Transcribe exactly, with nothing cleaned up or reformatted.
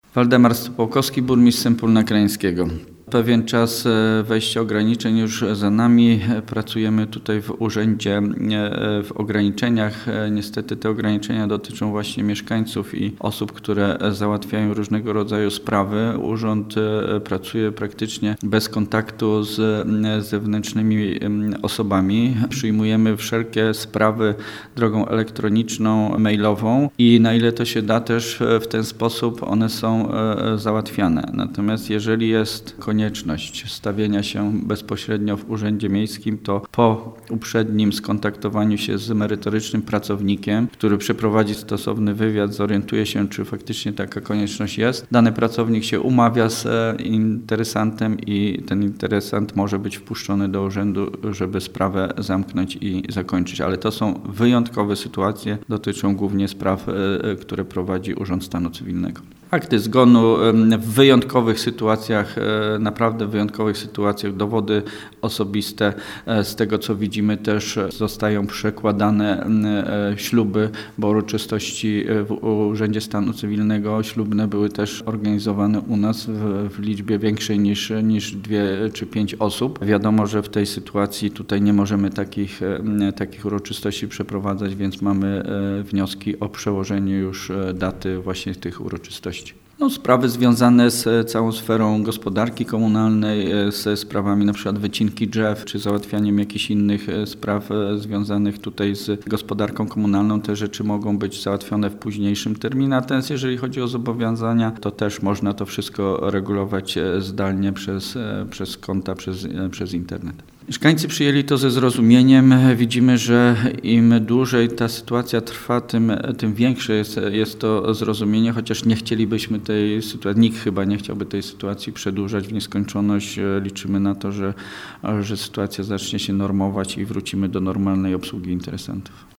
Waldemar Stypułkowski, burmistrz Sępólna Krajeńskiego. Pewien czas wejścia ograniczeń już za nami. Pracujemy tutaj w urzędzie w ograniczeniach. Niestety te ograniczenia dotyczą właśnie mieszkańców i osób, które załatwiają różnego rodzaju sprawy. Urząd pracuje praktycznie bez kontaktu z zewnętrznymi osobami. Przyjmujemy wszelkie sprawy drogą elektroniczną, mailową i na ile to się da też w ten sposób one są załatwiane. Natomiast jeżeli jest konieczność stawienia się bezpośrednio w urzędzie miejskim, to po uprzednim skontaktowaniu się z merytorycznym pracownikiem, który przeprowadzi stosowny wywiad, zorientuje się, czy faktycznie taka konieczność jest, dany pracownik się umawia z interesantem i ten interesant może być wpuszczony do urzędu, żeby sprawę zamknąć i zakończyć. Ale to są wyjątkowe sytuacje, dotyczą głównie spraw, które prowadzi Urząd Stanu Cywilnego. Akty zgonu w wyjątkowych sytuacjach, naprawdę wyjątkowych sytuacjach, dowody osobiste, z tego co widzimy też zostają przekładane śluby, bo uroczystości w Urzędzie Stanu Cywilnego ślubne były też organizowane u nas w, w liczbie większej niż, niż dwie czy pięć osób. Wiadomo, że w tej sytuacji tutaj nie możemy takich, takich uroczystości przeprowadzać, więc mamy wnioski o przełożenie już daty właśnie tych uroczystości. No, sprawy związane z całą sferą gospodarki komunalnej, ze sprawami na przykład wycinki drzew, czy załatwianiem jakichś innych spraw związanych tutaj z gospodarką komunalną, te rzeczy mogą być załatwione w późniejszym terminie. Natomiast jeżeli chodzi o zobowiązania, to też można to wszystko regulować zdalnie przez, przez konta, przez, przez internet. Mieszkańcy przyjęli to ze zrozumieniem. Widzimy, że im dłużej ta sytuacja trwa, tym, tym większe jest, jest to zrozumienie, chociaż nie chcielibyśmy tej sytuacji, nikt chyba nie chciałby tej sytuacji przedłużać w nieskończoność. Liczymy na to, że, że sytuacja zacznie się normować i wrócimy do normalnej obsługi interesantów.